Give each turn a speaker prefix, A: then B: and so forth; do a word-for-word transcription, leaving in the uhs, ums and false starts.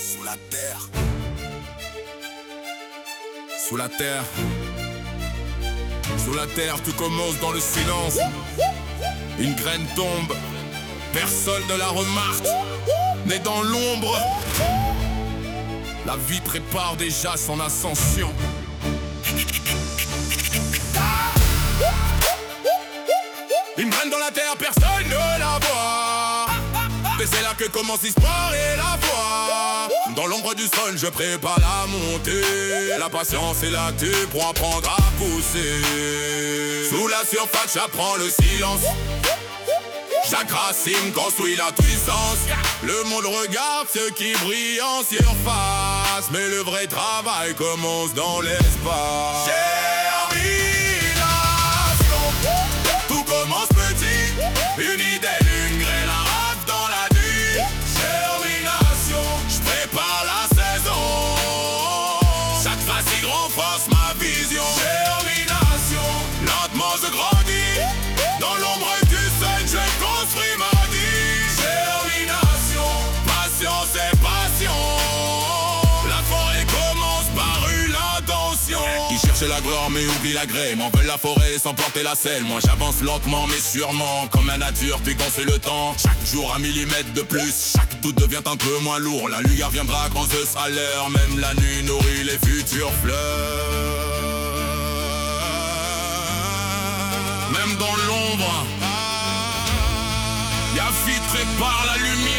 A: Sous la terre. Sous la terre. Sous la terre, tout commence dans le silence. Une graine tombe, personne ne la remarque. Né dans l'ombre, la vie prépare déjà son ascension. Une graine dans la terre, personne ne la voit. Mais c'est là que commence l'histoire et la foi. Dans l'ombre du sol, je prépare la montée. La patience est l'actu pour apprendre à pousser. Sous la surface, j'apprends le silence. Chaque racine construit la puissance. Le monde regarde ce qui brille en surface, mais le vrai travail commence dans l'espace. Germination, tout commence petit. Une idée, une graine, un rêve dans la nuit. Germination, je prépare la saison. Chaque racine renforce ma vision. Germination, lentement je grandis. Dans l'ombre du sol, je construis ma vie. Germination, patience et passion. La forêt commence par une intention. Qui cherche la gloire mais oublie la grêle. M'en veulent la forêt sans porter la selle. Moi j'avance lentement mais sûrement. Comme la nature fait gonfler le temps. Chaque jour un millimètre de plus. Chaque doute devient un peu moins lourd. La lumière viendra quand ce sera l'heure. Même la nuit nourrit les futures fleurs. Même dans l'ombre, y'a filtré par la lumière.